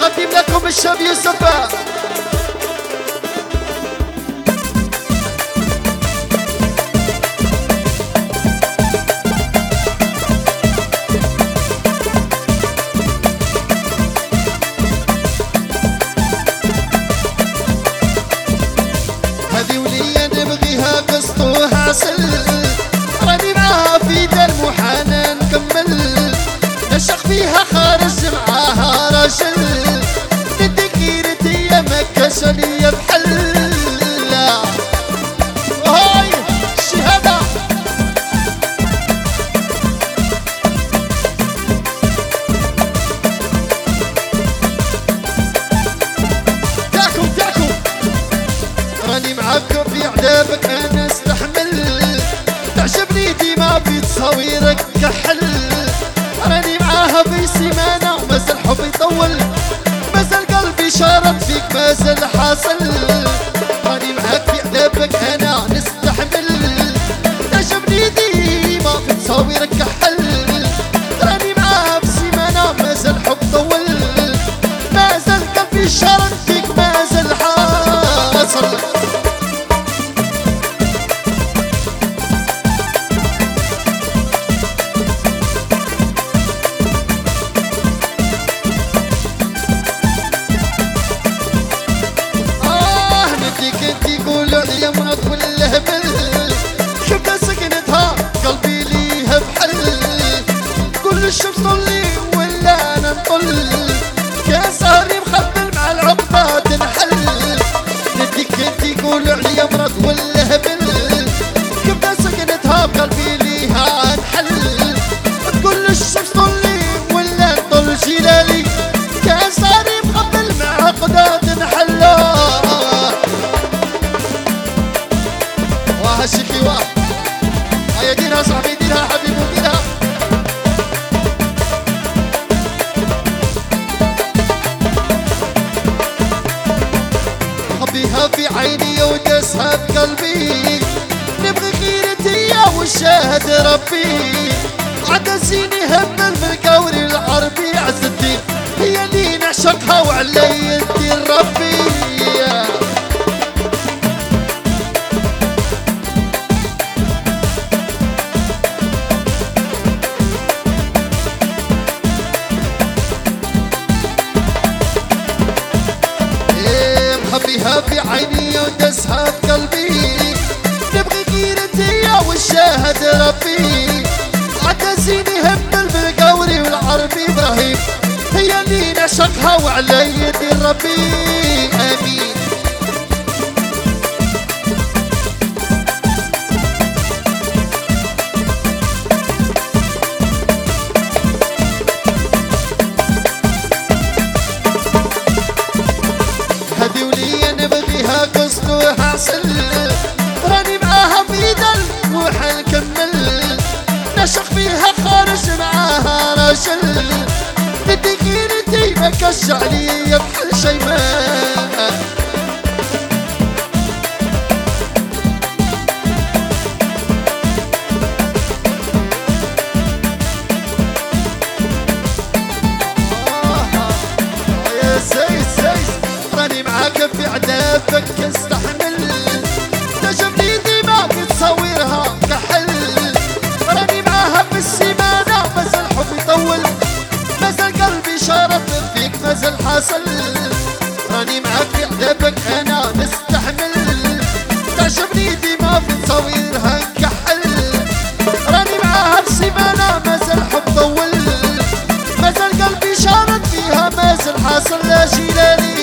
أقدم لكم الشاب يوسف. هذه ولية نبغيها قسط وحاصل، راني معاها في دار محانا نكمل، نشق فيها خارج معاها راجل، ندي غيرتي يا مكة شالية بحل. هاي الشهادة تاعكم راني معاك في عذابك انا استحمل، تعجبني ديما في تصاويرك كحل، راني معاها في سيمانة مازال حبي يطول، مازال قلبي شارد فيك مازال حاصل، راني معاك في عذابك انا نستحمل، تعجبني ديما في تصاويرك كحل، راني معاها في سيمانة مازال حب يطول، مازال قلبي شارد فيك مازال حاصل. يا مرض والهبل شفنا سكنتها قلبي ليها بحل، كل الشمس طلي ولا انا نطل، يا سهري مخبل مع العقبة تنحل، نديك انتي قولوا عليا مرض والهبل شفنا سكنتها بقلبي ليها نحل، كل الشمس طلي ولا نطل جلالي، يا سهري مخبل مع عقبة تنحل. هالشكي واه هيا ديرها صاحبي ديرها حبيبي ديرها. حبيها في عيني ودسها بقلبي، نبغي غيرتي يا وشاهد ربي، عدسيني هم الملكوري العربي عز الدين، هي اللي نعشقها وعلي الدين ربي. حبيها في عيني ودسها بقلبي، نبغي غيرتي يا وشاهد ربي، عدسيني هم المقوري والعربي ابراهيم، هي اللي نعشقها وعلى يدي ربي امين. هذه ولية نبغيها قسط وحاصل، راني معاها في دل وحنكمل، نشق فيها خارج معاها راجل، ندي غيرتي مكش عليا بحل شيماء. يا سيس راني معاك في عذابك استحمل، تعجبني ديما في تصاويرها كحل، راني معاها في السيمانة مازال حب يطول، مازال قلبي شارد فيك مازال حاصل، راني معاك في عذابك انا نستحمل، تعجبني ديما في تصاويرها كحل، راني معاها في السيمانة مازال حب يطول، مازال قلبي شارد فيها مازال حاصل لا جلالي.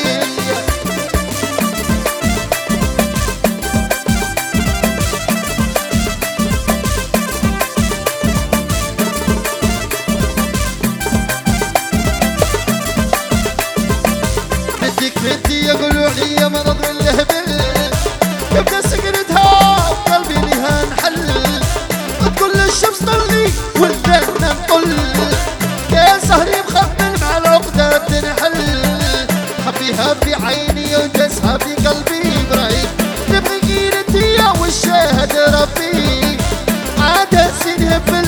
ندي يقولوا عليا مرض والهبل، يبدا سكنتها بقلبي ليها نحل، كل الشمس طلي والجنة نطل، يا سهري مخبل مع العقدة تنحل، حبيها في عيني ودسها في قلبي ابراهيم، نبغي غيرتي يا والشاهد ربي، عاد سنهب